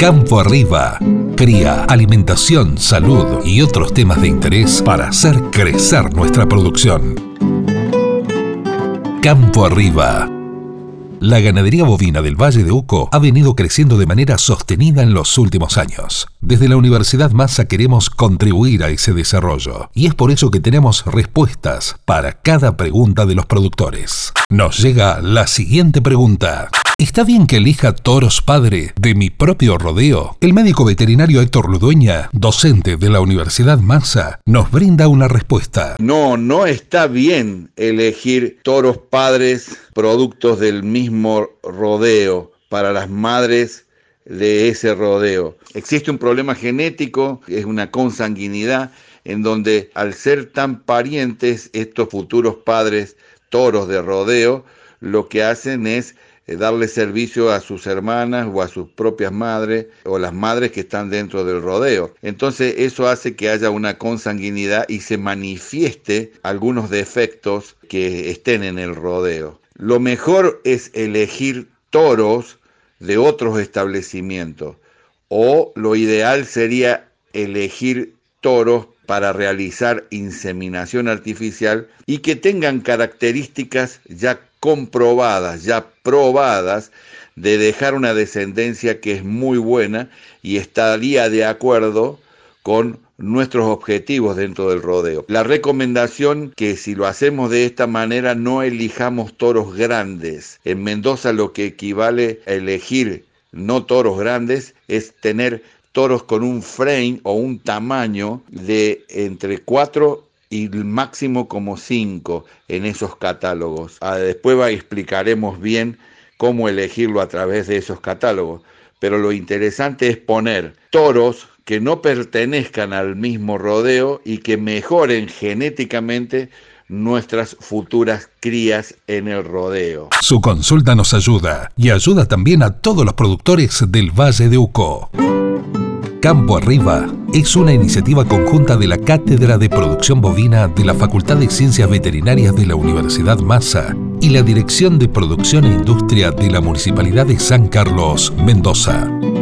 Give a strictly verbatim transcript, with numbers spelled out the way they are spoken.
Campo Arriba. Cría, alimentación, salud y otros temas de interés para hacer crecer nuestra producción. Campo Arriba. La ganadería bovina del Valle de Uco ha venido creciendo de manera sostenida en los últimos años. Desde la Universidad Massa queremos contribuir a ese desarrollo y es por eso que tenemos respuestas para cada pregunta de los productores. Nos llega la siguiente pregunta. ¿Está bien que elija toros padre de mi propio rodeo? El médico veterinario Héctor Ludueña, docente de la Universidad Massa, nos brinda una respuesta. No, no está bien elegir toros padres productos del mismo rodeo para las madres de ese rodeo. Existe un problema genético, es una consanguinidad, en donde al ser tan parientes estos futuros padres toros de rodeo, lo que hacen es darle servicio a sus hermanas o a sus propias madres o las madres que están dentro del rodeo. Entonces eso hace que haya una consanguinidad y se manifieste algunos defectos que estén en el rodeo. Lo mejor es elegir toros de otros establecimientos o lo ideal sería elegir toros para realizar inseminación artificial y que tengan características ya comprobadas, ya probadas, de dejar una descendencia que es muy buena y estaría de acuerdo con nuestros objetivos dentro del rodeo. La recomendación que si lo hacemos de esta manera no elijamos toros grandes. En Mendoza lo que equivale a elegir no toros grandes es tener toros con un frame o un tamaño de entre cuatro y máximo como cinco en esos catálogos. Ah, después va, explicaremos bien cómo elegirlo a través de esos catálogos. Pero lo interesante es poner toros que no pertenezcan al mismo rodeo y que mejoren genéticamente nuestras futuras crías en el rodeo. Su consulta nos ayuda y ayuda también a todos los productores del Valle de Uco. Campo Arriba es una iniciativa conjunta de la Cátedra de Producción Bovina de la Facultad de Ciencias Veterinarias de la Universidad Massa y la Dirección de Producción e Industria de la Municipalidad de San Carlos, Mendoza.